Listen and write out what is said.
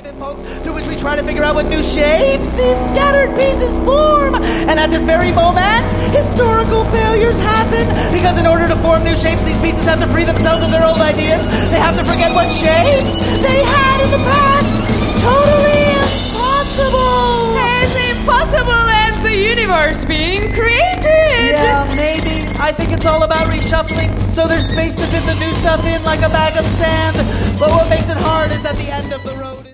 impulse through which we try to figure out what new shapes these scattered pieces form. And at this very moment, historical failures happen because in order to form new shapes, these pieces have to free themselves of their old ideas. They have to forget what shapes they had in the past. Totally impossible. As impossible as the universe being created. Yeah, maybe. I think it's all about reshuffling, so there's space to fit the new stuff in like a bag of sand. But what makes it hard is that the end of the road